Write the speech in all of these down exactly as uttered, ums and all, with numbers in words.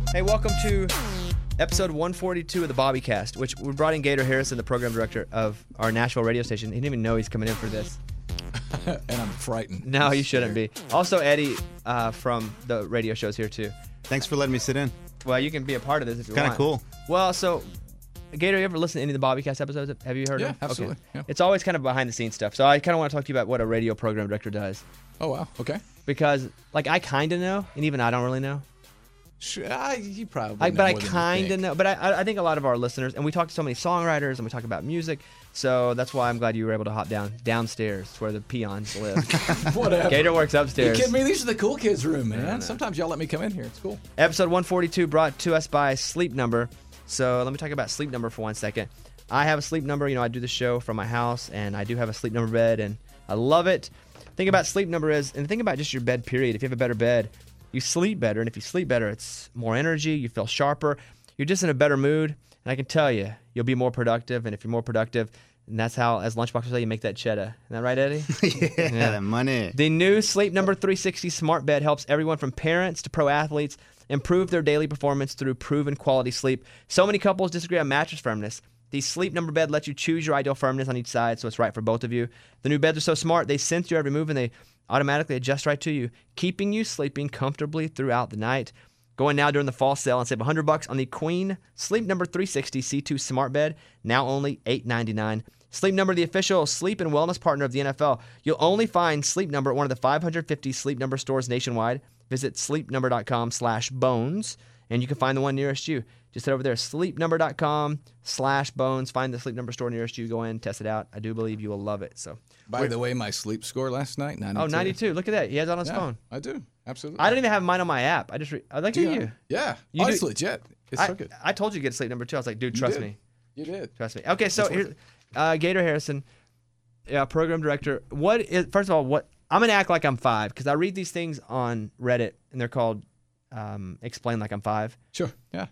Hey, welcome to episode one forty-two of the Bobbycast, which we brought in Gator Harrison, the program director of our Nashville radio station. He didn't even know he's coming in for this. And I'm frightened. No, I'm you shouldn't be. Also, Eddie uh, from the radio show's here, too. Thanks for letting me sit in. Well, you can be a part of this if you Kind want. of cool. Well, so, Gator, you ever listen to any of the Bobbycast episodes? Have you heard Yeah, of them? absolutely. Okay. Yeah. It's always kind of behind-the-scenes stuff. So I kind of want to talk to you about what a radio program director does. Oh, wow. Okay. Because, like, I kind of know, and even I don't really know. Sure, I, you probably I, know but I more than you kind of think. know. But I, I think a lot of our listeners, and we talk to so many songwriters, and we talk about music, so that's why I'm glad you were able to hop down downstairs where the peons live. Whatever. Gator works You upstairs. kidding me? These are the cool kids' room, man. No, no. Sometimes y'all let me come in here. It's cool. Episode one forty-two brought to us by Sleep Number. So let me talk about Sleep Number for one second. I have a Sleep Number. You know, I do the show from my house, and I do have a Sleep Number bed, and I love it. The thing about Sleep Number is, and the thing about just your bed, period, if you have a better bed, you sleep better, and if you sleep better, it's more energy, you feel sharper, you're just in a better mood, and I can tell you, you'll be more productive, and if you're more productive, and that's how, as Lunchbox would say, you make that cheddar. Isn't that right, Eddie? yeah, Yeah. that money. The new Sleep Number three sixty smart bed helps everyone from parents to pro athletes improve their daily performance through proven quality sleep. So many couples disagree on mattress firmness. The Sleep Number bed lets you choose your ideal firmness on each side, so it's right for both of you. The new beds are so smart, they sense your every move, and they automatically adjust right to you, keeping you sleeping comfortably throughout the night. Go in now during the fall sale and save one hundred bucks on the Queen Sleep Number three sixty C two smart bed, now only eight ninety-nine. Sleep Number, the official sleep and wellness partner of the N F L. You'll only find Sleep Number at one of the five hundred fifty Sleep Number stores nationwide. Visit sleepnumber.com slash bones, and you can find the one nearest you. Just head over there, sleepnumber.com slash bones. Find the Sleep Number store nearest you. Go in, test it out. I do believe you will love it. So, By the way, my sleep score last night, ninety-two. oh, ninety-two. Look at that. He has it on his Yeah, phone. I do. Absolutely. I don't even have mine on my app. I just re- I like Do you. you? Yeah. You oh, do- it's legit. It's I, so good. I told you to get Sleep Number two. I was like, dude, You trust did. me. You did. Trust me. Okay, so It's worth here, uh, Gator Harrison, yeah, program director. What is first of all? What I'm gonna act like I'm five because I read these things on Reddit and they're called um, "Explain Like I'm Five." Sure. Yeah.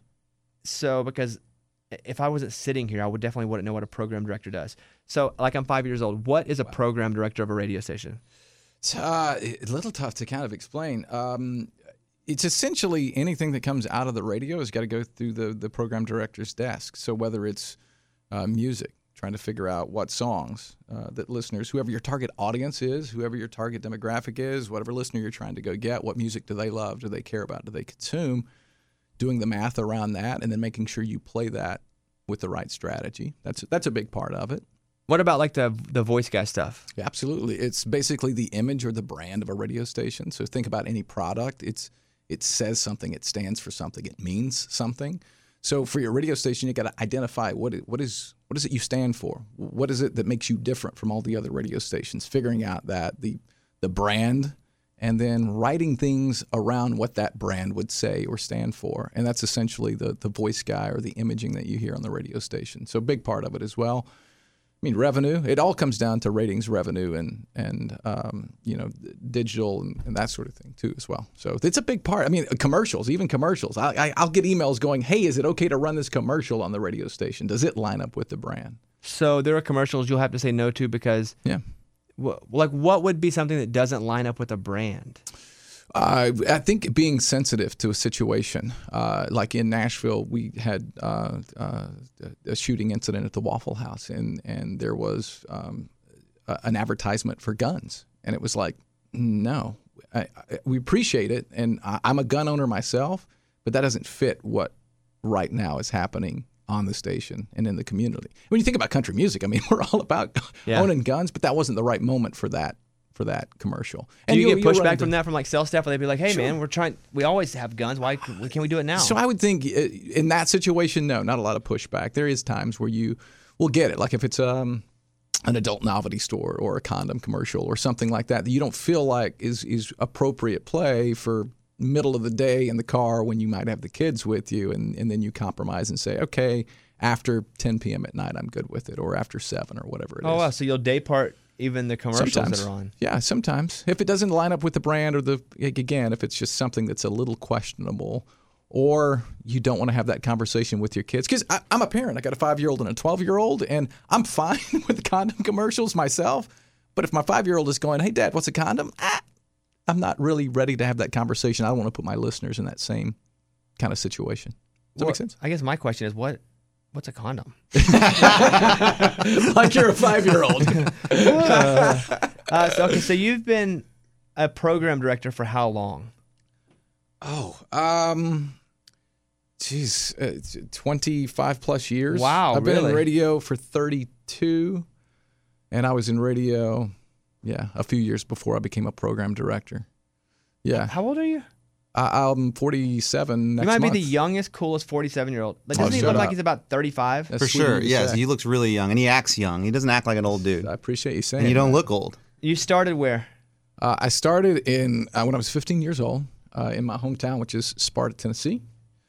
So because if I wasn't sitting here, I would definitely wouldn't know what a program director does. So like I'm five years old. What is a program director of a radio station? It's uh, a little tough to kind of explain. Um, it's essentially anything that comes out of the radio has got to go through the, the program director's desk. So whether it's uh, music, trying to figure out what songs uh, that listeners, whoever your target audience is, whoever your target demographic is, whatever listener you're trying to go get, what music do they love, do they care about, do they consume, doing the math around that, and then making sure you play that with the right strategy. That's that's a big part of it. What about like the the voice guy stuff? Yeah, absolutely. It's basically the image or the brand of a radio station. So think about any product. It's it says something. It stands for something. It means something. So for your radio station, you got to identify what it, what is what is it you stand for? What is it that makes you different from all the other radio stations? Figuring out that the the brand, and then writing things around what that brand would say or stand for. And that's essentially the the voice guy or the imaging that you hear on the radio station. So a big part of it as well. I mean, revenue, it all comes down to ratings, revenue, and, and um, you know, digital and, and that sort of thing, too, as well. So it's a big part. I mean, commercials, even commercials. I, I, I'll get emails going, hey, is it okay to run this commercial on the radio station? Does it line up with the brand? So there are commercials you'll have to say no to because, Yeah. wh- like, what would be something that doesn't line up with a brand? Uh, I think being sensitive to a situation, uh, like in Nashville, we had uh, uh, a shooting incident at the Waffle House, and, and there was um, a, an advertisement for guns. And it was like, no, I, I, we appreciate it, and I, I'm a gun owner myself, but that doesn't fit what right now is happening on the station and in the community. When you think about country music, I mean, we're all about Yeah. owning guns, but that wasn't the right moment for that. for that commercial. Do you you'll- get you'll run pushback into- from that from like sales staff where they'd be like, hey, Sure. man, we're trying, we always have guns. Why can can we do it now? So I would think uh, in that situation, no, not a lot of pushback. There is times where you will get it. Like if it's um, an adult novelty store or a condom commercial or something like that that you don't feel like is is appropriate play for middle of the day in the car when you might have the kids with you, and, and then you compromise and say, okay, after ten p.m. at night, I'm good with it, or after seven or whatever it is. oh, wow. So you'll day part even the commercials Sometimes. that are on. Yeah, sometimes. If it doesn't line up with the brand or the, again, if it's just something that's a little questionable, or you don't want to have that conversation with your kids. Because I'm a parent. I got a five-year-old and a twelve-year-old, and I'm fine with condom commercials myself. But if my five-year-old is going, hey, Dad, what's a condom? Ah, I'm not really ready to have that conversation. I don't want to put my listeners in that same kind of situation. Does that Well, make sense? I guess my question is what what's a condom? Like you're a five-year-old. uh, uh, so, okay, so you've been a program director for how long? Oh, um, geez, uh, twenty-five plus years. Wow, I've been really? in radio for thirty-two, and I was in radio, yeah, a few years before I became a program director. Yeah. How old are you? I, I'm forty-seven next You might month. be the youngest, coolest forty-seven-year-old. Like, Oh, doesn't he shut look like up. he's about thirty-five? That's For sweet of sure, you to yes. say. He looks really young, and he acts young. He doesn't act like an old dude. I appreciate you saying And you don't that. look old. You started where? Uh, I started in uh, when I was fifteen years old uh, in my hometown, which is Sparta, Tennessee.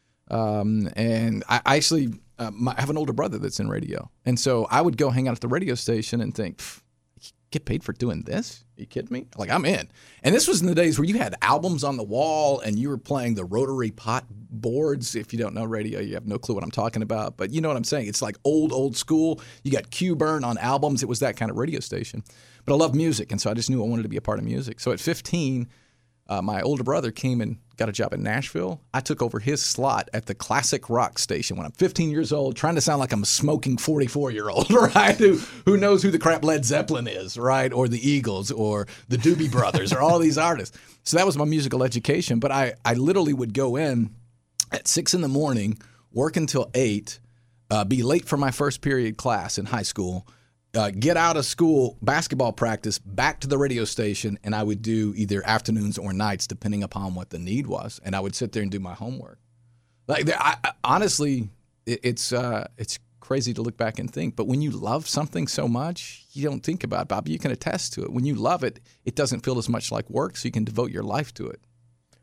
Um, and I, I actually uh, my, I have an older brother that's in radio, and so I would go hang out at the radio station and think, "Pff, you get paid for doing this? Are you kidding me? Like I'm in." And this was in the days where you had albums on the wall and you were playing the rotary pot boards. If you don't know radio, you have no clue what I'm talking about, but you know what I'm saying. It's like old, old school. You got Q-Burn on albums. It was that kind of radio station. But I love music, and so I just knew I wanted to be a part of music. So at fifteen, uh, my older brother came and got a job in Nashville. I took over his slot at the classic rock station when I'm fifteen years old, trying to sound like I'm a smoking forty-four-year-old, right? Who who knows who the crap Led Zeppelin is, right? Or the Eagles or the Doobie Brothers or all these artists. So that was my musical education. But I, I literally would go in at six in the morning, work until eight, uh, be late for my first period class in high school, Uh, get out of school, basketball practice, back to the radio station, and I would do either afternoons or nights, depending upon what the need was. And I would sit there and do my homework. Like, I, I, honestly, it, it's uh, it's crazy to look back and think. But when you love something so much, you don't think about it. Bobby, you can attest to it. When you love it, it doesn't feel as much like work, so you can devote your life to it.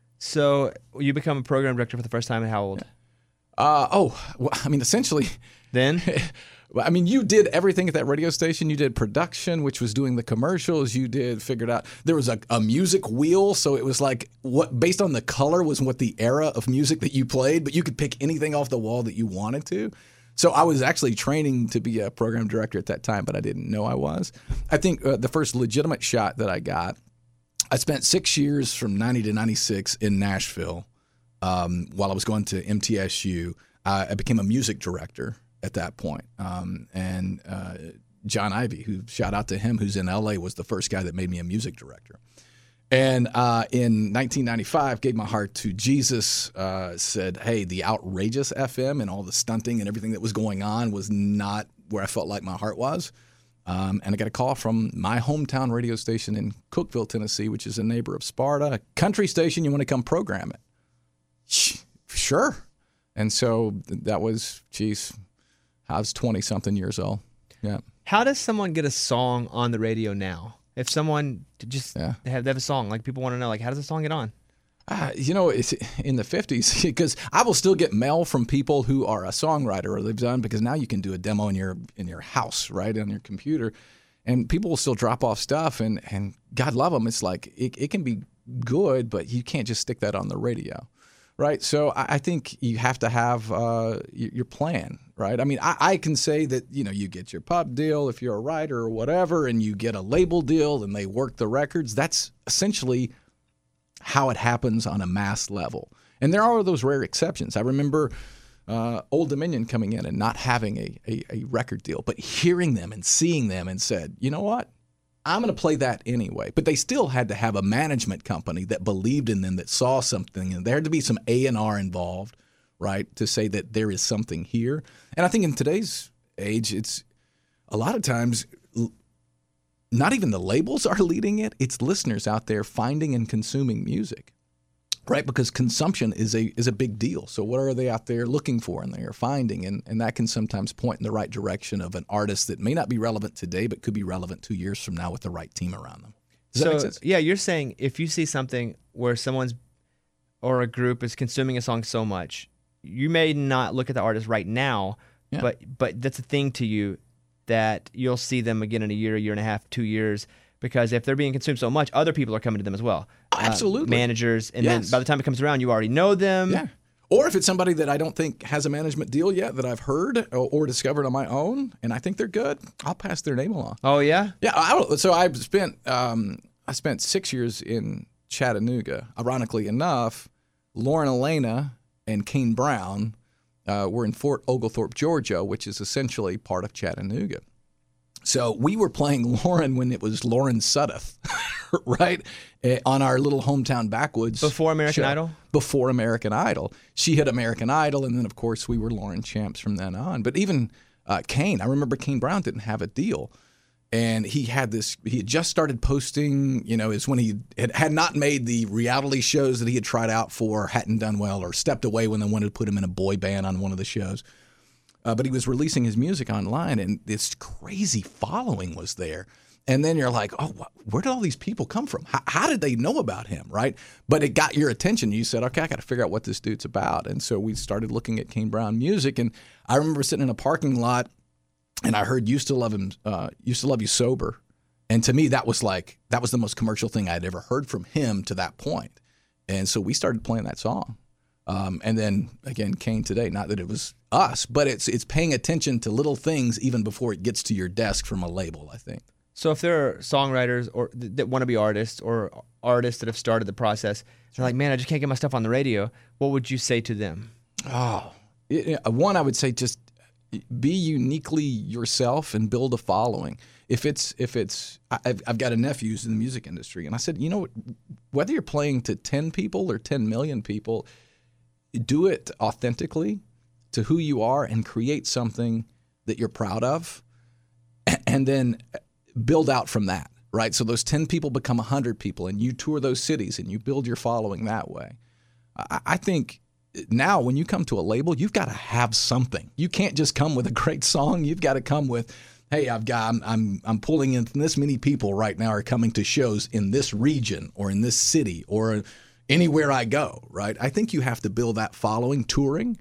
So you become a program director for the first time at how old? Uh, oh, well, I mean, essentially. Then? Well, I mean, you did everything at that radio station. You did production, which was doing the commercials. You did figured out there was a, a music wheel, so it was like what based on the color was what the era of music that you played, but you could pick anything off the wall that you wanted to. So I was actually training to be a program director at that time, but I didn't know I was. I think uh, the first legitimate shot that I got, I spent six years from ninety to ninety-six in Nashville um, while I was going to M T S U. Uh, I became a music director at that point. Um, and uh, John Ivey, who shout out to him, who's in L A, was the first guy that made me a music director. And uh, in nineteen ninety-five, gave my heart to Jesus, uh, said, hey, the outrageous F M and all the stunting and everything that was going on was not where I felt like my heart was. Um, and I got a call from my hometown radio station in Cookeville, Tennessee, which is a neighbor of Sparta, a country station. You want to come program it? Sure. And so that was, geez, I was twenty-something years old. Yeah. How does someone get a song on the radio now? If someone just Yeah. they have, they have a song, like people want to know, like how does the song get on? Uh, you know, it's in the fifties because I will still get mail from people who are a songwriter or they've done because now you can do a demo in your in your house, right, on your computer, and people will still drop off stuff and and God love them. It's like it, it can be good, but you can't just stick that on the radio. Right, so I I think you have to have uh, y- your plan, right? I mean, I, I can say that, you know, you get your pub deal if you're a writer or whatever, and you get a label deal and they work the records. That's essentially how it happens on a mass level. And there are those rare exceptions. I remember uh, Old Dominion coming in and not having a, a, a record deal, but hearing them and seeing them and said, you know what? I'm going to play that anyway. But they still had to have a management company that believed in them, that saw something, and there had to be some A and R involved, right, to say that there is something here. And I think in today's age, it's a lot of times not even the labels are leading it. It's listeners out there finding and consuming music, right? Because consumption is a is a big deal. So what are they out there looking for and they are finding? And, and that can sometimes point in the right direction of an artist that may not be relevant today, but could be relevant two years from now with the right team around them. Does so that make sense? yeah, you're saying if you see something where someone's or a group is consuming a song so much, you may not look at the artist right now, Yeah. but but that's a thing to you that you'll see them again in a year, a year and a half, two years. Because if they're being consumed so much, other people are coming to them as well. Oh, absolutely. Uh, managers. And Yes. then by the time it comes around, you already know them. Yeah. Or if it's somebody that I don't think has a management deal yet that I've heard or, or discovered on my own, and I think they're good, I'll pass their name along. Oh, yeah? Yeah. I don't, so I spent um, I spent six years in Chattanooga. Ironically enough, Lauren Elena and Kane Brown uh, were in Fort Oglethorpe, Georgia, which is essentially part of Chattanooga. So we were playing Lauren when it was Lauren Sudduth, right, eh, on our little hometown backwoods. Before American show. Idol? Before American Idol. She had American Idol, and then, of course, we were Lauren Champs from then on. But even uh, Kane, I remember Kane Brown didn't have a deal. And he had this, he had just started posting, you know, is when he had, had not made the reality shows that he had tried out for, hadn't done well, or stepped away when they wanted to put him in a boy band on one of the shows. Uh, but he was releasing his music online, and this crazy following was there. And then you're like, oh, wh- where did all these people come from? How, how did they know about him, right? But it got your attention. You said, okay, I got to figure out what this dude's about. And so we started looking at Kane Brown music. And I remember sitting in a parking lot, and I heard "Used to Love Him," uh, "Used to Love You Sober," and to me that was like that was the most commercial thing I'd ever heard from him to that point. And so we started playing that song, um, and then again, Kane Today. Not that it was us, but it's it's paying attention to little things even before it gets to your desk from a label, I think. So if there are songwriters or th- that want to be artists or artists that have started the process, they're like, man, I just can't get my stuff on the radio. What would you say to them? Oh, it, one I would say just. Be uniquely yourself and build a following. If it's if it's I've, I've got a nephew who's in the music industry, and I said, you know, whether you're playing to ten people or ten million people, do it authentically to who you are and create something that you're proud of, and then build out from that, right? So those ten people become one hundred people, and you tour those cities and you build your following that way. I, I think now when you come to a label, you've got to have something. You can't just come with a great song. You've got to come with, hey, I've got I'm I'm, I'm pulling in this many people right now are coming to shows in this region or in this city or anywhere I go, right? I think you have to build that following touring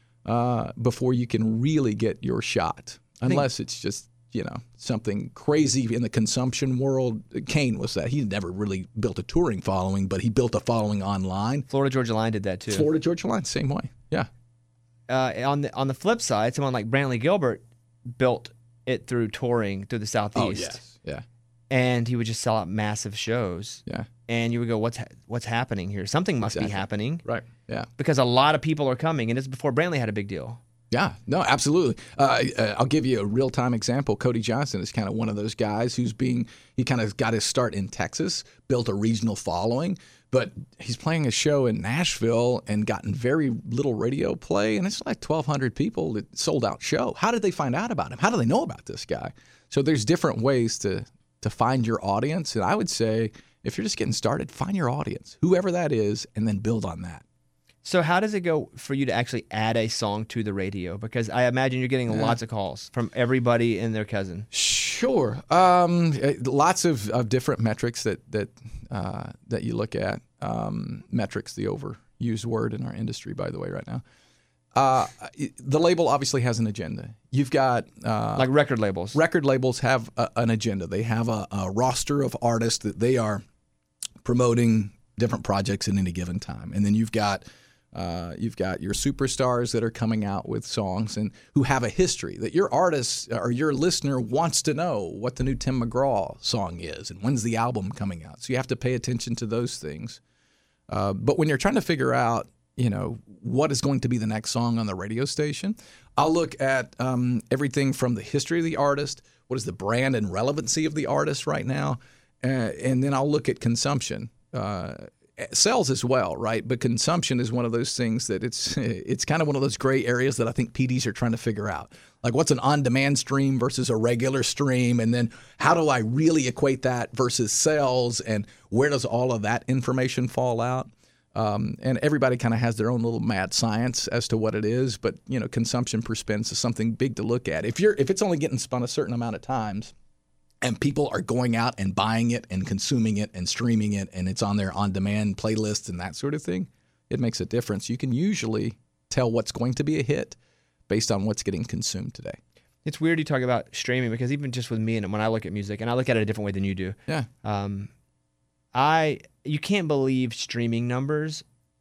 uh, before you can really get your shot, unless it's just, you know, something crazy in the consumption world. Kane was that. He never really built a touring following, but he built a following online. Florida Georgia Line did that too. Florida Georgia Line, same way. Yeah. Uh, on the on the flip side, someone like Brantley Gilbert built it through touring through the Southeast. Oh, yes. Yeah. And he would just sell out massive shows. Yeah. And you would go, what's ha- what's happening here? Something must Exactly. be happening. Right. Yeah. Because a lot of people are coming, and it's before Brantley had a big deal. Yeah, no, absolutely. Uh, uh, I'll give you a real-time example. Cody Johnson is kind of one of those guys who's being, he kind of got his start in Texas, built a regional following, but he's playing a show in Nashville and gotten very little radio play, and it's like twelve hundred people that sold-out show. How did they find out about him? How do they know about this guy? So there's different ways to to find your audience, and I would say if you're just getting started, find your audience, whoever that is, and then build on that. So how does it go for you to actually add a song to the radio? Because I imagine you're getting yeah. lots of calls from everybody and their cousin. Sure. Um, lots of, of different metrics that that uh, that you look at. Um, metrics, the overused word in our industry, by the way, right now. Uh, the label obviously has an agenda. You've got uh, like record labels. Record labels have a, an agenda. They have a, a roster of artists that they are promoting different projects at any given time, and then you've got. Uh, you've got your superstars that are coming out with songs and who have a history that your artist or your listener wants to know what the new Tim McGraw song is and when's the album coming out. So you have to pay attention to those things. Uh, but when you're trying to figure out, you know, what is going to be the next song on the radio station, I'll look at um, everything from the history of the artist, what is the brand and relevancy of the artist right now, uh, and then I'll look at consumption. Uh, Sales as well, right? But consumption is one of those things that it's it's kind of one of those gray areas that I think P Ds are trying to figure out. Like what's an on-demand stream versus a regular stream? And then how do I really equate that versus sales? And where does all of that information fall out? Um, and everybody kind of has their own little mad science as to what it is. But, you know, consumption per spends is something big to look at. If you're if it's only getting spun a certain amount of times, and people are going out and buying it and consuming it and streaming it, and it's on their on-demand playlists and that sort of thing, it makes a difference. You can usually tell what's going to be a hit based on what's getting consumed today. It's weird you talk about streaming because even just with me and when I look at music, and I look at it a different way than you do. Yeah. Um, I you can't believe streaming numbers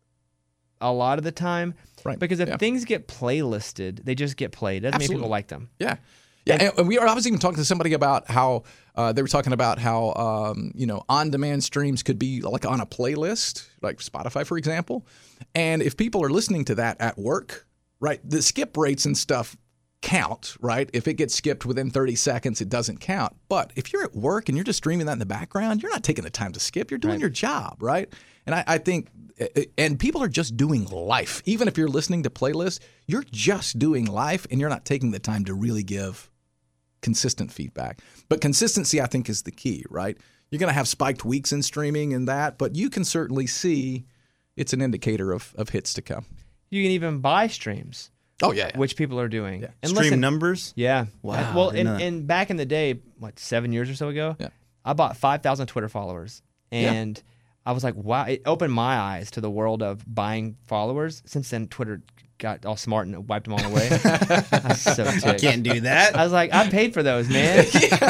a lot of the time, right? Because if yeah. things get playlisted, they just get played. Doesn't Absolutely. mean people like them. Yeah. Yeah, and, and we were, I was even talking to somebody about how uh, they were talking about how um, you know on-demand streams could be like on a playlist, like Spotify, for example. And if people are listening to that at work, right, the skip rates and stuff count, right? If it gets skipped within thirty seconds, it doesn't count. But if you're at work and you're just streaming that in the background, you're not taking the time to skip. You're doing Right. your job, right? And I, I think, and people are just doing life. Even if you're listening to playlists, you're just doing life, and you're not taking the time to really give consistent feedback. But consistency, I think, is the key, right? You're going to have spiked weeks in streaming and that, but you can certainly see it's an indicator of, of hits to come. You can even buy streams, Oh, yeah. yeah. which people are doing. Yeah. And Stream listen, numbers. Yeah. Wow, Well, didn't and, know that. and back in the day, what, seven years or so ago, Yeah. I bought five thousand Twitter followers. And I was like, wow, it opened my eyes to the world of buying followers. Since then, Twitter got all smart and wiped them all away. I was so ticked. Can't do that. I was like, I paid for those, man.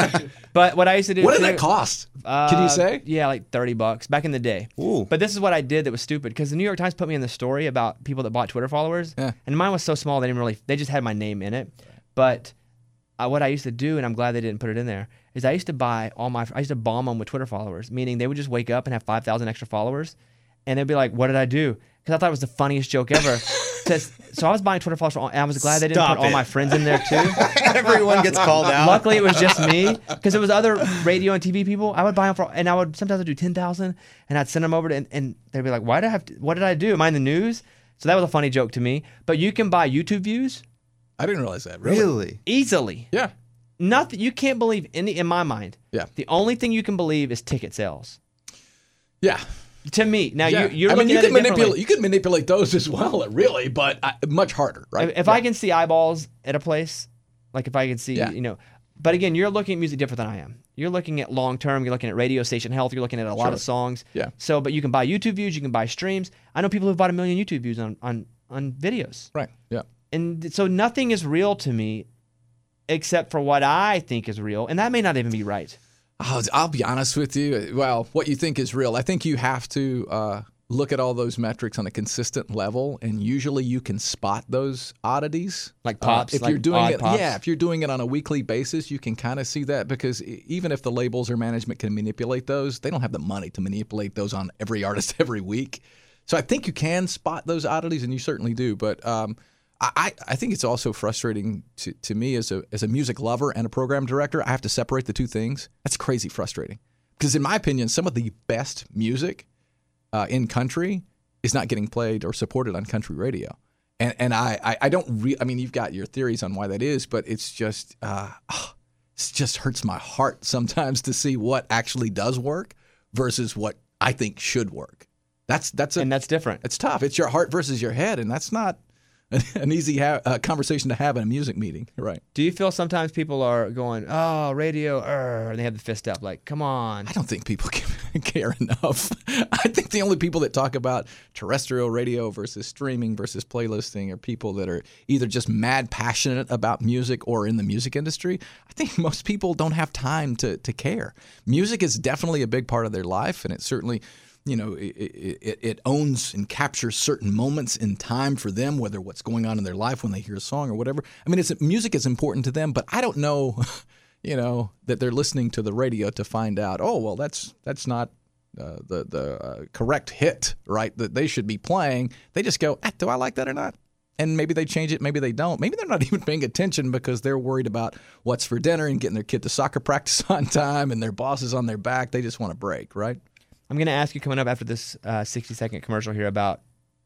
But what I used to do What did too- that cost? uh, Can you say? Yeah, like thirty bucks back in the day. Ooh. But this is what I did that was stupid because the New York Times put me in the story about people that bought Twitter followers, Yeah. and mine was so small they didn't really. They just had my name in it. But uh, what I used to do, and I'm glad they didn't put it in there, is I used to buy all my. I used to bomb them with Twitter followers, meaning they would just wake up and have five thousand extra followers, and they'd be like, "What did I do?" Because I thought it was the funniest joke ever. so, so I was buying Twitter followers, for all, and I was glad they didn't Stop put all it. my friends in there too. Everyone gets called out. Luckily, it was just me because it was other radio and T V people. I would buy them for, and I would sometimes I'd do ten thousand, and I'd send them over to, and, and they'd be like, "Why did I have? To, what did I do? Am I in the news?" So that was a funny joke to me. But you can buy YouTube views I didn't realize that. Really? Really? easily. Yeah. Nothing. You can't believe any. In my mind, Yeah. the only thing you can believe is ticket sales. Yeah. To me, now yeah. you, you're I mean, looking you at can it differently. manipulate. You can manipulate those as well, really, but uh, much harder, right? If, if Yeah. I can see eyeballs at a place, like if I can see, Yeah. you know, but again, you're looking at music different than I am. You're looking at long term. You're looking at radio station health. You're looking at a lot Sure. of songs. Yeah. So, but you can buy YouTube views. You can buy streams. I know people who've bought a million YouTube views on on on videos, Right. Yeah. and so nothing is real to me, except for what I think is real, and that may not even be right. I'll, I'll be honest with you. Well, what you think is real. I think you have to uh, look at all those metrics on a consistent level, and usually you can spot those oddities. Like Uh, pops, if like you're doing odd it, pops? yeah. If you're doing it on a weekly basis, you can kind of see that because e- even if the labels or management can manipulate those, they don't have the money to manipulate those on every artist every week. So I think you can spot those oddities, and you certainly do. But um, I, I think it's also frustrating to, to me as a as a music lover and a program director. I have to separate the two things. That's crazy frustrating because, in my opinion, some of the best music uh, in country is not getting played or supported on country radio. And and I I, I don't re- I mean, you've got your theories on why that is, but it's just uh, oh, it just hurts my heart sometimes to see what actually does work versus what I think should work. That's that's a, And that's different. it's tough. It's your heart versus your head, and that's not an easy ha- uh, conversation to have in a music meeting, right? Do you feel sometimes people are going, "Oh, radio," er, and they have the fist up, like, "Come on." I don't think people can care enough. I think the only people that talk about terrestrial radio versus streaming versus playlisting are people that are either just mad passionate about music or in the music industry. I think most people don't have time to to care. Music is definitely a big part of their life, and it certainly, you know, it, it, it owns and captures certain moments in time for them, whether what's going on in their life when they hear a song or whatever. I mean, it's music is important to them, but I don't know, you know, that they're listening to the radio to find out, oh, well, that's that's not uh, the the uh, correct hit, right, that they should be playing. They just go, ah, do I like that or not? And maybe they change it, maybe they don't. Maybe they're not even paying attention because they're worried about what's for dinner and getting their kid to soccer practice on time and their boss is on their back. They just want a break, right? I'm going to ask you coming up after this uh, sixty second commercial here about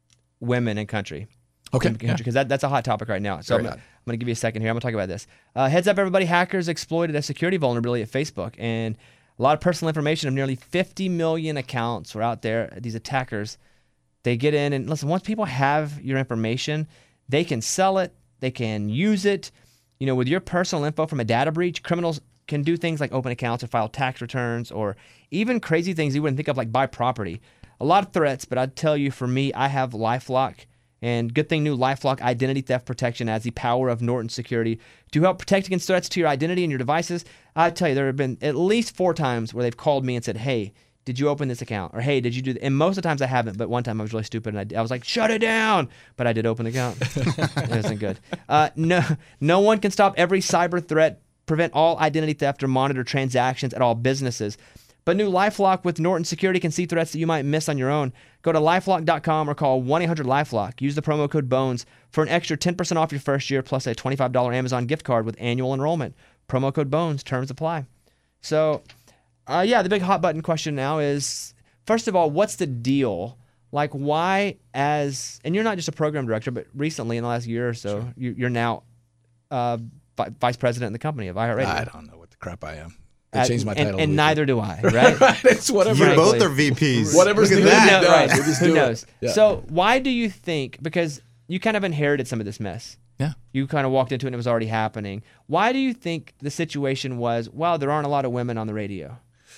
women in country. Okay. In country, because that, that's a hot topic right now. So Very I'm, hot. I'm going to give you a second here. I'm going to talk about this. Uh, heads up, everybody. Hackers exploited a security vulnerability at Facebook, and a lot of personal information of nearly fifty million accounts were out there. These attackers, they get in, and listen, once people have your information, they can sell it, they can use it. You know, with your personal info from a data breach, criminals can do things like open accounts or file tax returns or even crazy things you wouldn't think of, like buy property. A lot of threats, but I'd tell you, for me, I have LifeLock. And good thing new LifeLock Identity Theft Protection has the power of Norton Security to help protect against threats to your identity and your devices. I tell you, there have been at least four times where they've called me and said, "Hey, did you open this account? Or, hey, did you do that? And most of the times I haven't, but one time I was really stupid and I, did- I was like, shut it down. But I did open the account. It wasn't good. Uh, no, no one can stop every cyber threat, prevent all identity theft, or monitor transactions at all businesses. But new LifeLock with Norton Security can see threats that you might miss on your own. Go to lifelock dot com or call one eight hundred LifeLock. Use the promo code BONES for an extra ten percent off your first year plus a twenty-five dollars Amazon gift card with annual enrollment. Promo code BONES. Terms apply. So, uh, yeah, the big hot button question now is, first of all, what's the deal? Like, why as, and you're not just a program director, but recently in the last year or so, sure. you, you're now uh, vi- vice president in the company of iHeartRadio. I don't know what the crap I am. They changed my title. And, and neither do I, right? Right. It's whatever. You both are V Ps. Whatever's Look at needed that. done. Right. We just Who do it. knows? Yeah. So why do you think, because you kind of inherited some of this mess. Yeah. You kind of walked into it and it was already happening. Why do you think the situation was, wow, there aren't a lot of women on the radio?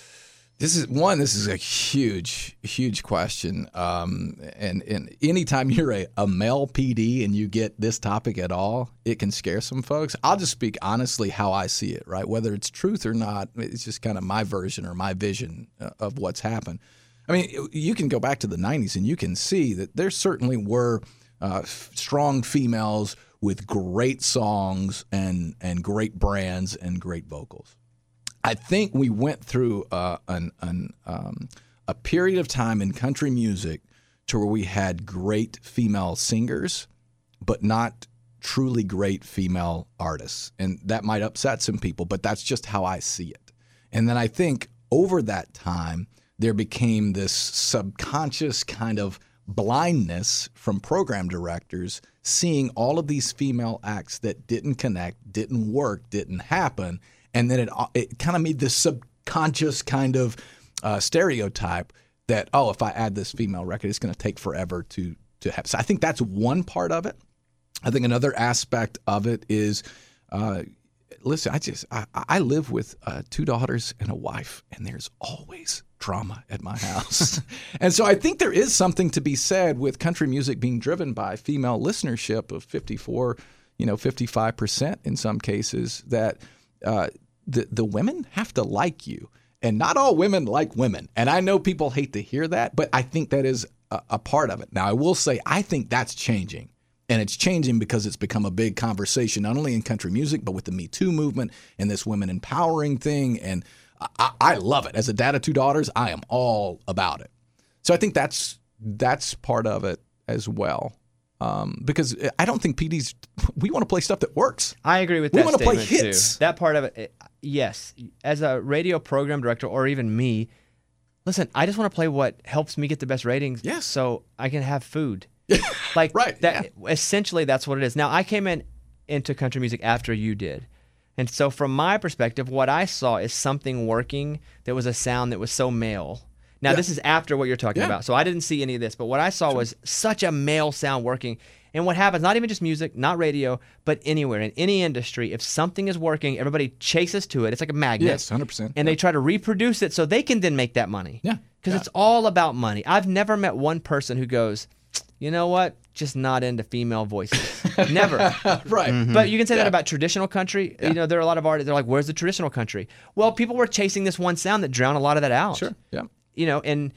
This is one. This is a huge, huge question. Um, and and anytime you're a, a male P D and you get this topic at all, it can scare some folks. I'll just speak honestly how I see it. Right, whether it's truth or not, it's just kind of my version or my vision of what's happened. I mean, you can go back to the nineties and you can see that there certainly were uh, f- strong females with great songs and and great brands and great vocals. I think we went through uh, an, an, um, a period of time in country music to where we had great female singers, but not truly great female artists. And that might upset some people, but that's just how I see it. And then I think over that time, there became this subconscious kind of blindness from program directors seeing all of these female acts that didn't connect, didn't work, didn't happen. And then it it kind of made this subconscious kind of uh, stereotype that, oh, if I add this female record, it's going to take forever to to have. So I think that's one part of it. I think another aspect of it is, uh, listen, I just I, I live with uh, two daughters and a wife, and there's always drama at my house. And so I think there is something to be said with country music being driven by female listenership of fifty-four, you know, fifty-five percent in some cases, that uh, the the women have to like you. And not all women like women. And I know people hate to hear that, but I think that is a, a part of it. Now, I will say, I think that's changing. And it's changing because it's become a big conversation, not only in country music, but with the Me Too movement and this women empowering thing. And I, I love it. As a dad of two daughters, I am all about it. So I think that's that's part of it as well. Um, because I don't think P Ds, we want to play stuff that works. I agree with we that want to play statement, hits. too. That part of it, it, yes. As a radio program director or even me, listen, I just want to play what helps me get the best ratings Yes. so I can have food. Like Right, that. Essentially, that's what it is. Now, I came in into country music after you did. And so from my perspective, what I saw is something working that was a sound that was so male. Now, Yeah. this is after what you're talking Yeah. about. So I didn't see any of this. But what I saw was such a male sound working. And what happens, not even just music, not radio, but anywhere, in any industry, if something is working, everybody chases to it. It's like a magnet. Yes, one hundred percent. And they try to reproduce it so they can then make that money. Yeah. Because Yeah. it's all about money. I've never met one person who goes, you know what, just not into female voices. Never. Right. But you can say Yeah. that about traditional country. You know, there are a lot of artists, they're like, where's the traditional country? Well, people were chasing this one sound that drowned a lot of that out. Sure. Yeah. You know, and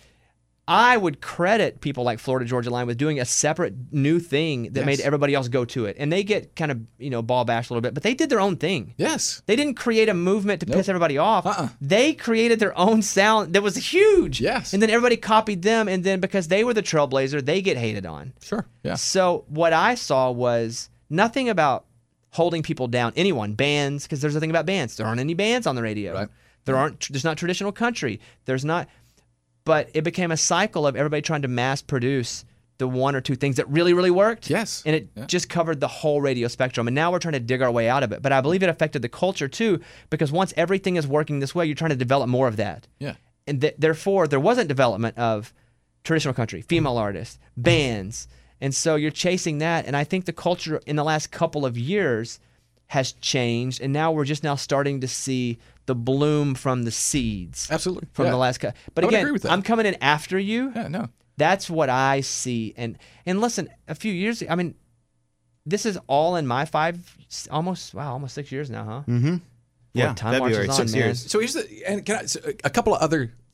I would credit people like Florida Georgia Line with doing a separate new thing that Yes. made everybody else go to it. And they get kind of, you know, ball bashed a little bit, but they did their own thing. Yes. They didn't create a movement to Nope. piss everybody off. Uh-uh. They created their own sound that was huge. Yes. And then everybody copied them. And then because they were the trailblazer, they get hated on. Sure. Yeah. So what I saw was nothing about holding people down, anyone, bands, because there's a thing about bands. There aren't any bands on the radio. Right. There aren't, there's not traditional country. There's not, but it became a cycle of everybody trying to mass produce the one or two things that really, really worked. Yes. And it Yeah. just covered the whole radio spectrum. And now we're trying to dig our way out of it. But I believe it affected the culture too, because once everything is working this way, you're trying to develop more of that. Yeah. And th- therefore, there wasn't development of traditional country, female artists, bands. And so you're chasing that. And I think the culture in the last couple of years has changed. And now we're just now starting to see the bloom from the seeds. Absolutely. From Yeah. the last, cu- but I would again, agree with that. I'm coming in after you. Yeah. No. That's what I see. And and listen, a few years, I mean, this is all in my five, almost, wow, almost six years now, huh? Mm-hmm. Yeah, time February, marches on, six man. years. So here's the and can I, so a couple of other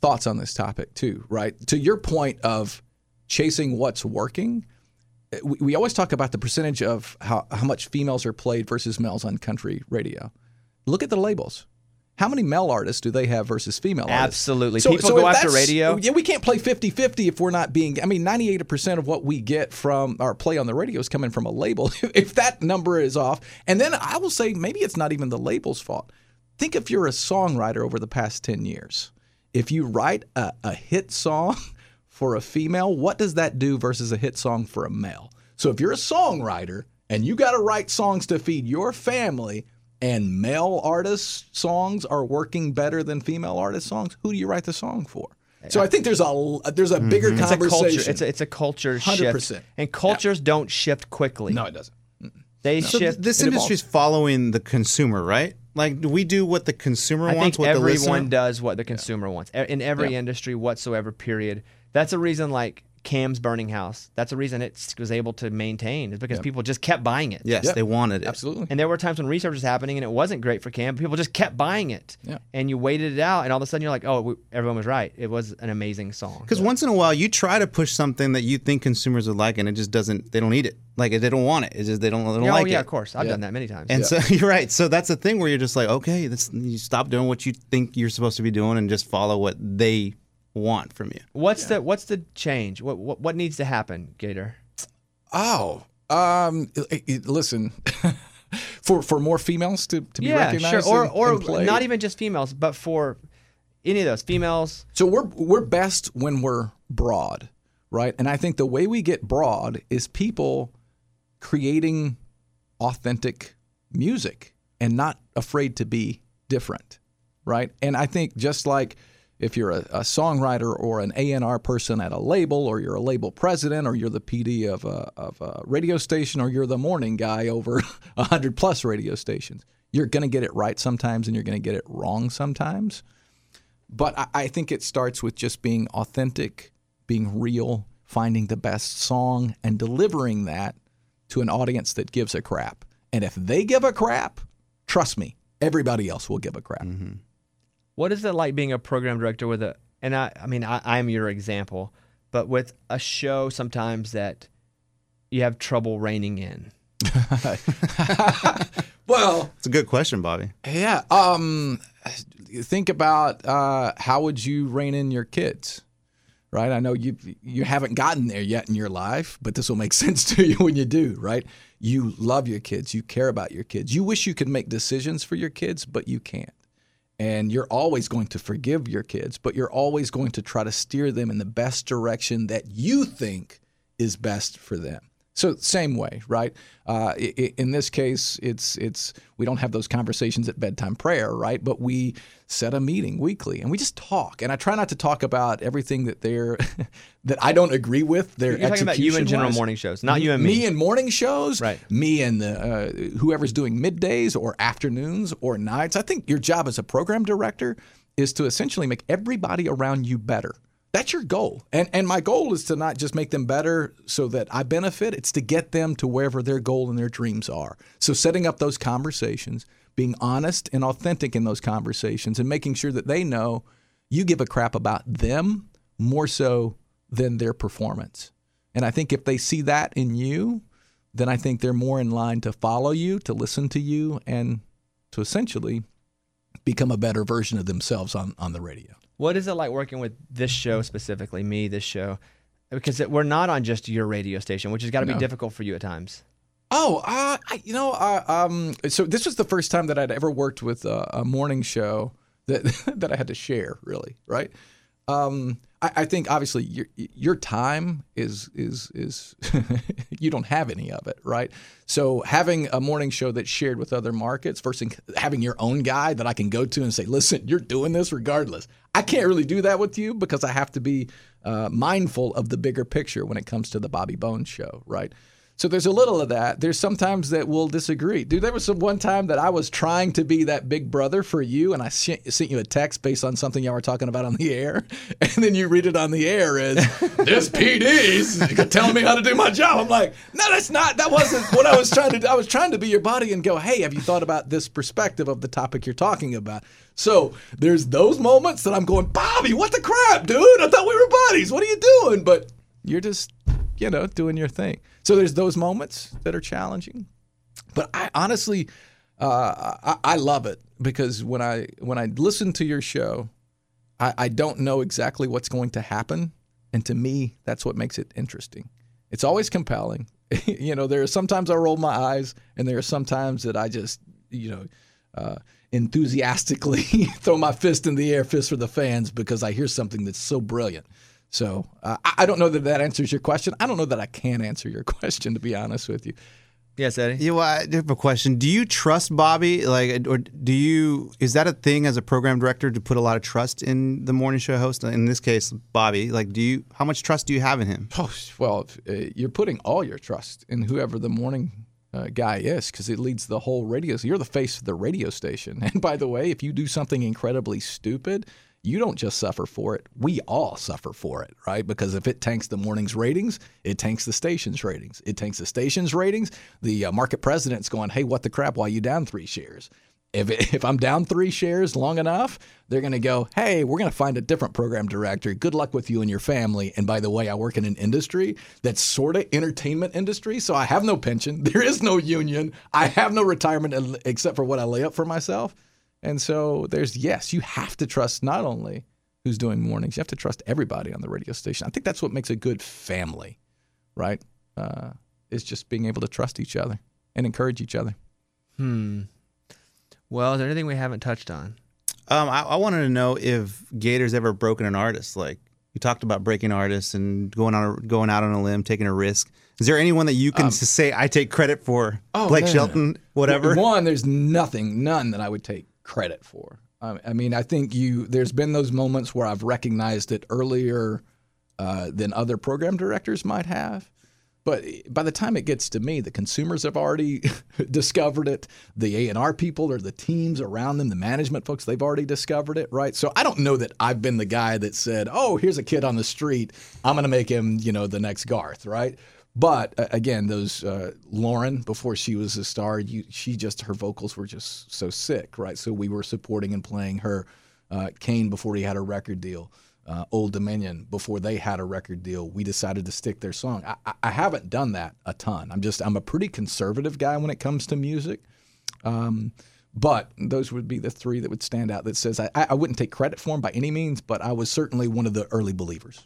thoughts on this topic too, right? To your point of chasing what's working, we, we always talk about the percentage of how, how much females are played versus males on country radio. Look at the labels. How many male artists do they have versus female artists? Absolutely. So, People so go after radio. Yeah, we can't play fifty-fifty if we're not being, I mean, ninety-eight percent of what we get from our play on the radio is coming from a label. If that number is off, and then I will say maybe it's not even the label's fault. Think if you're a songwriter over the past ten years. If you write a, a hit song for a female, what does that do versus a hit song for a male? So if you're a songwriter and you got to write songs to feed your family, and male artists' songs are working better than female artist songs, who do you write the song for? So I think there's a there's a bigger mm-hmm. conversation. It's a culture, it's a, it's a culture shift. one hundred percent. And cultures yeah. don't shift quickly. No, it doesn't. They so shift. This industry is following the consumer, right? Like, do we do what the consumer I wants? think what everyone the listener? does what the consumer yeah. wants. In every yeah. industry whatsoever, period. That's a reason, like, Cam's Burning House. That's a reason it was able to maintain. Is because yep. people just kept buying it. Yes, yep. they wanted it. Absolutely. And there were times when research was happening and it wasn't great for Cam, but people just kept buying it. Yeah. And you waited it out, and all of a sudden you're like, oh, we, everyone was right. It was an amazing song. Because yeah. once in a while you try to push something that you think consumers would like, and it just doesn't. They don't need it. Like, they don't want it. It's just they don't. They don't yeah, like oh, yeah, it. of course. I've yeah. done that many times. And yeah. so you're right. So that's the thing where you're just like, okay, this, you stop doing what you think you're supposed to be doing and just follow what they want from you. What's yeah. the What's the change? What, what what needs to happen, Gator? Oh, um, listen, for for more females to, to be yeah, recognized, sure. or and, or and played. Not even just females, but for any of those females. So we're we're best when we're broad, right? And I think the way we get broad is people creating authentic music and not afraid to be different, right? And I think just like if you're a, a songwriter or an A and R person at a label, or you're a label president, or you're the P D of a, of a radio station, or you're the morning guy over one hundred plus radio stations, you're going to get it right sometimes and you're going to get it wrong sometimes. But I, I think it starts with just being authentic, being real, finding the best song, and delivering that to an audience that gives a crap. And if they give a crap, trust me, everybody else will give a crap. Mm-hmm. What is it like being a program director with a, and I, I mean, I, I'm your example, but with a show sometimes that you have trouble reining in? Well, it's a good question, Bobby. Yeah. Um, think about uh, how would you rein in your kids, right? I know you you haven't gotten there yet in your life, but this will make sense to you when you do, right? You love your kids. You care about your kids. You wish you could make decisions for your kids, but you can't. And you're always going to forgive your kids, but you're always going to try to steer them in the best direction that you think is best for them. So same way, right? Uh, in this case, it's it's we don't have those conversations at bedtime prayer, right? But we set a meeting weekly and we just talk. And I try not to talk about everything that they're that I don't agree with. Their You're talking about you in general morning shows, not you and me. Me in morning shows, right? Me and the uh, whoever's doing middays or afternoons or nights. I think your job as a program director is to essentially make everybody around you better. That's your goal. And and my goal is to not just make them better so that I benefit. It's to get them to wherever their goal and their dreams are. So setting up those conversations, being honest and authentic in those conversations, and making sure that they know you give a crap about them more so than their performance. And I think if they see that in you, then I think they're more in line to follow you, to listen to you, and to essentially become a better version of themselves on, on the radio. What is it like working with this show specifically, me, this show? Because it, we're not on just your radio station, which has got to No. be difficult for you at times. Oh, uh, I, you know, uh, um, so this was the first time that I'd ever worked with a, a morning show that that I had to share, really, right? Um, I, I think obviously your your time is is is you don't have any of it, right? So having a morning show that's shared with other markets versus having your own guy that I can go to and say, listen, you're doing this regardless. I can't really do that with you because I have to be uh, mindful of the bigger picture when it comes to the Bobby Bones show, right? So there's a little of that. There's sometimes that we'll disagree. Dude, there was some one time that I was trying to be that big brother for you, and I sh- sent you a text based on something y'all were talking about on the air, and then you read it on the air as, this P D's telling me how to do my job. I'm like, no, that's not, that wasn't what I was trying to do. I was trying to be your buddy and go, hey, have you thought about this perspective of the topic you're talking about? So there's those moments that I'm going, Bobby, what the crap, dude? I thought we were buddies. What are you doing? But you're just, you know, doing your thing. So there's those moments that are challenging. But I honestly, uh, I, I love it because when I when I listen to your show, I, I don't know exactly what's going to happen. And to me, that's what makes it interesting. It's always compelling. You know, there are sometimes I roll my eyes, and there are sometimes that I just, you know, uh, enthusiastically throw my fist in the air, fist for the fans, because I hear something that's so brilliant. So uh, I don't know that that answers your question. I don't know that I can answer your question, to be honest with you. Yes, Eddie? Yeah, well, I have a question. Do you trust Bobby? Like, or do you, is that a thing as a program director to put a lot of trust in the morning show host? In this case, Bobby. Like, do you, how much trust do you have in him? Oh, well, uh, you're putting all your trust in whoever the morning uh, guy is, because it leads the whole radio. So you're the face of the radio station. And by the way, if you do something incredibly stupid, you don't just suffer for it. We all suffer for it, right? Because if it tanks the morning's ratings, it tanks the station's ratings. It tanks the station's ratings. The uh, market president's going, hey, what the crap? Why are you down three shares? If it, if I'm down three shares long enough, they're going to go, hey, we're going to find a different program director. Good luck with you and your family. And by the way, I work in an industry that's sort of entertainment industry, so I have no pension. There is no union. I have no retirement except for what I lay up for myself. And so there's, yes, you have to trust not only who's doing mornings, you have to trust everybody on the radio station. I think that's what makes a good family, right? Uh, is just being able to trust each other and encourage each other. Hmm. Well, is there anything we haven't touched on? Um, I, I wanted to know if Gator's ever broken an artist. Like, you talked about breaking artists and going on a, going out on a limb, taking a risk. Is there anyone that you can um, say I take credit for? Oh, Blake no, Shelton, no. whatever? One, there's nothing, none that I would take credit for. Um, I mean, I think you. There's been those moments where I've recognized it earlier uh, than other program directors might have. But by the time it gets to me, the consumers have already discovered it. The A and R people or the teams around them, the management folks, they've already discovered it, right? So I don't know that I've been the guy that said, oh, here's a kid on the street. I'm going to make him, you know, the next Garth, right? But uh, again, those uh, Lauren, before she was a star, you, she just, her vocals were just so sick, right? So we were supporting and playing her. Uh, Kane, before he had a record deal. Uh, Old Dominion, before they had a record deal, we decided to stick their song. I, I haven't done that a ton. I'm just, I'm a pretty conservative guy when it comes to music. Um, but those would be the three that would stand out that says I, I wouldn't take credit for them by any means, but I was certainly one of the early believers.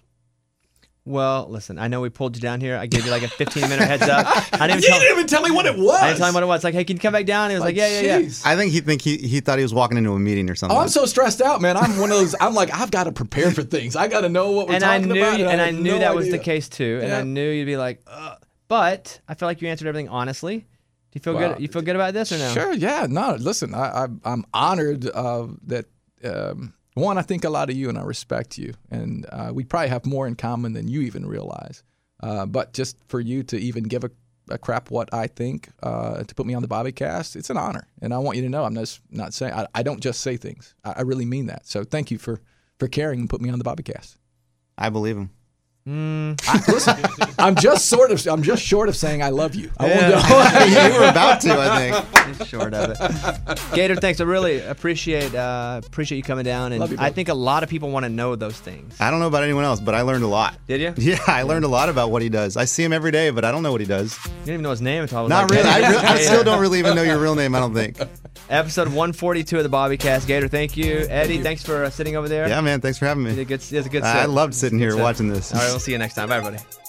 Well, listen, I know we pulled you down here. I gave you like a fifteen-minute heads up. I didn't even you tell, didn't even tell me what it was. I didn't tell him what it was. Like, hey, can you come back down? And he was like, like yeah, yeah, geez. yeah. I think he think he, he thought he was walking into a meeting or something. Oh, I'm so stressed out, man. I'm one of those. I'm like, I've got to prepare for things. I got to know what we're and talking I knew, about. And, and I, I knew no that was idea. the case too. And yeah. I knew you'd be like, ugh. But I feel like you answered everything honestly. Do you feel Well, good? You feel good about this or no? Sure. Yeah. No. Listen, I, I, I'm honored uh, that. Um, one, I think a lot of you, and I respect you, and uh, we probably have more in common than you even realize. Uh, but just for you to even give a, a crap what I think, uh, to put me on the Bobbycast, it's an honor. And I want you to know I'm just not saying, I, I don't just say things. I, I really mean that. So thank you for, for caring and put me on the Bobbycast. I believe him. Mm. I, listen, I'm just sort of, I'm just short of saying I love you. I Yeah. won't go- You were about to, I think. He's short of it. Gator, thanks. I really appreciate uh, appreciate you coming down. And Love you, I bud. think a lot of people want to know those things. I don't know about anyone else, but I learned a lot. Did you? Yeah, I learned a lot about what he does. I see him every day, but I don't know what he does. You didn't even know his name until I was Not like, really. I, hey, re- I hey, still uh, don't really even know your real name, I don't think. Episode one forty-two of the Bobbycast. Gator, thank you. Eddie, thanks for uh, sitting over there. Yeah, man, thanks for having You did me. a good, it was a good I set. loved sitting Good here set. watching this. All right, we'll see you next time. Bye, everybody.